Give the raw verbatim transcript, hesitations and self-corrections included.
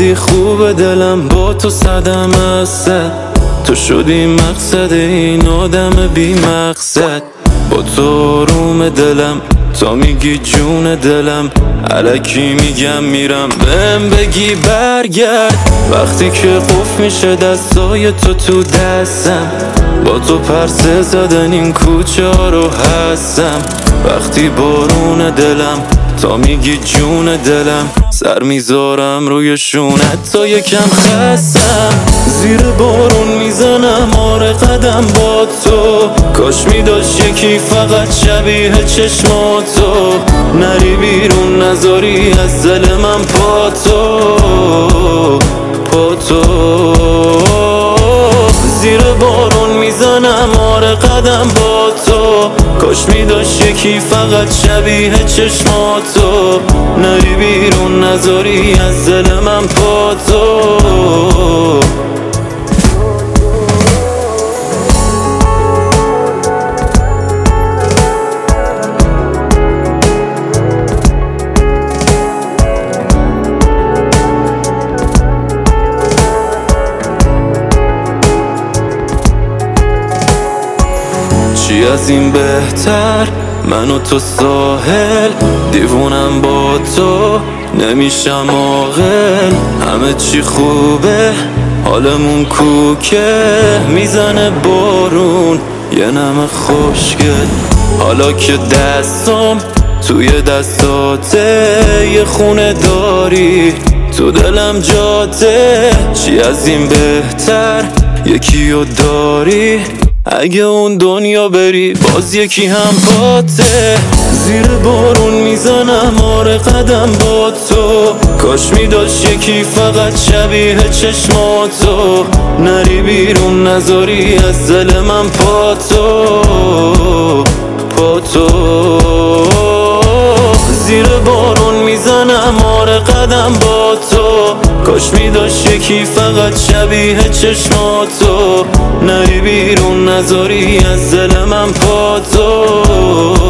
اومدی خوب دلم با تو صدم هست، تو شدی مقصد این آدم بی مقصد. با تو روم دلم تا میگی جون دلم، الکی میگم میرم بهم بگی برگرد. وقتی که قفل میشه دستای تو تو دستم، با تو پرسه زدن این کوچه ها رو هستم. وقتی بارون دلم تا میگی جون دلم، سر میذارم روی شونت تا یکم خستم. زیر بارون میزنم آره قدم با تو، کاش میداشت یکی فقط شبیه چشماتو. نری بیرون نذاری از دل من پا تو پا تو. زیر بارون میزنم آره قدم با تو، کاش میداشت یکی فقط شبیه چشماتو. نری بیرون نذاری از دل من پا تو. چی از این بهتر من و تو ساحل، دیوونم با تو نمیشم عاقل. همه چی خوبه حالمون کوکه، میزنه بارون یه نم خوشگل. حالا که دستم توی دستاته، یه خونه داری تو دلم جاته. چی از این بهتر یکیو داری، اگه اون دنیا بری باز یکی هم پاته. زیر بارون میزنم آره قدم با تو، کاش میداشت یکی فقط شبیه چشماتو. نری بیرون نذاری از دل من پا تو پا تو. زیر بارون میزنم آره قدم با تو، کاش میداشت یکی فقط شبیه چشماتو. نری بیرون نذاری از دل من پا تو.